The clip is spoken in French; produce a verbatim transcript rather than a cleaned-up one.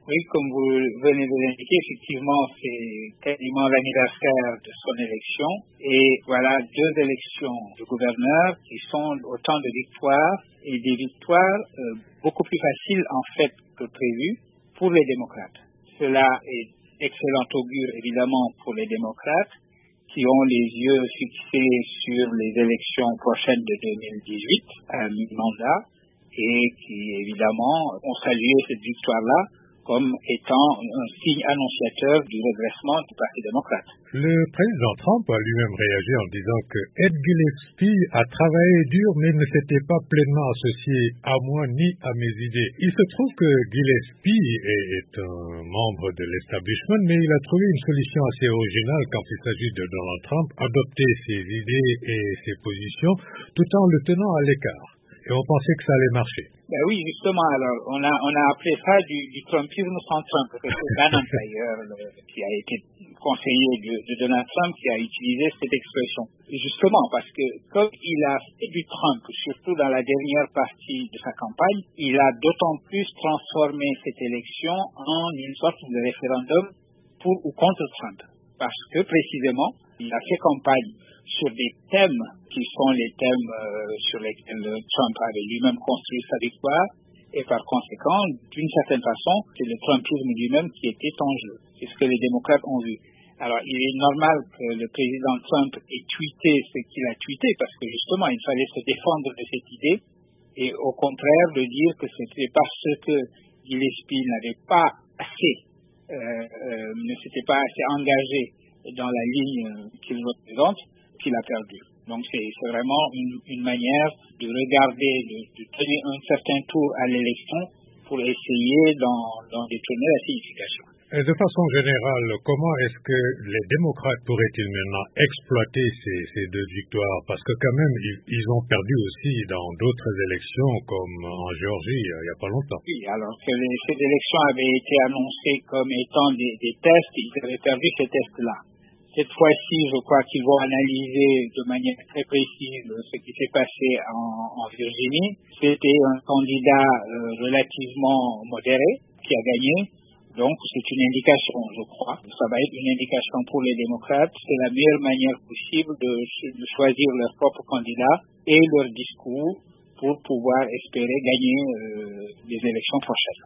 Oui, comme vous venez de l'indiquer, effectivement, c'est quasiment l'anniversaire de son élection. Et voilà deux élections de gouverneurs qui sont autant de victoires et des victoires euh, beaucoup plus faciles en fait que prévu pour les démocrates. Cela est excellent augure évidemment pour les démocrates qui ont les yeux fixés sur les élections prochaines de deux mille dix-huit à mi-mandat et qui évidemment ont salué cette victoire-là comme étant un signe annonciateur du redressement du Parti démocrate. Le président Trump a lui-même réagi en disant que Ed Gillespie a travaillé dur mais ne s'était pas pleinement associé à moi ni à mes idées. Il se trouve que Gillespie est, est un membre de l'establishment, mais il a trouvé une solution assez originale quand il s'agit de Donald Trump, adopter ses idées et ses positions tout en le tenant à l'écart. Et on pensait que ça allait marcher. Ben oui, justement, alors, on a, on a appelé ça du, du Trumpisme sans Trump. C'est Bannon, d'ailleurs, le, qui a été conseiller de, de Donald Trump, qui a utilisé cette expression. Et justement, parce que comme il a fait du Trump, surtout dans la dernière partie de sa campagne, il a d'autant plus transformé cette élection en une sorte de référendum pour ou contre Trump. Parce que, précisément, il a fait campagne sur des thèmes qui sont les thèmes euh, sur lesquels Trump avait lui-même construit sa victoire, et par conséquent, d'une certaine façon, c'est le Trumpisme lui-même qui était en jeu. C'est ce que les démocrates ont vu. Alors, il est normal que le président Trump ait tweeté ce qu'il a tweeté, parce que justement, il fallait se défendre de cette idée, et au contraire de dire que c'était parce que Gillespie n'avait pas assez, euh, euh, ne s'était pas assez engagé dans la ligne qu'il représente, qu'il a perdu. Donc c'est, c'est vraiment une, une manière de regarder, de, de donner un certain tour à l'élection pour essayer d'en, d'en détourner la signification. Et de façon générale, comment est-ce que les démocrates pourraient-ils maintenant exploiter ces, ces deux victoires? Parce que quand même, ils, ils ont perdu aussi dans d'autres élections, comme en Géorgie, il n'y a pas longtemps. Oui, alors que les, ces élections avaient été annoncées comme étant des, des tests, ils avaient perdu ces tests-là. Cette fois-ci, je crois qu'ils vont analyser de manière très précise ce qui s'est passé en, en Virginie. C'était un candidat euh, relativement modéré qui a gagné. Donc, c'est une indication, je crois. Ça va être une indication pour les démocrates. C'est la meilleure manière possible de, de choisir leur propre candidat et leur discours pour pouvoir espérer gagner euh, les élections prochaines.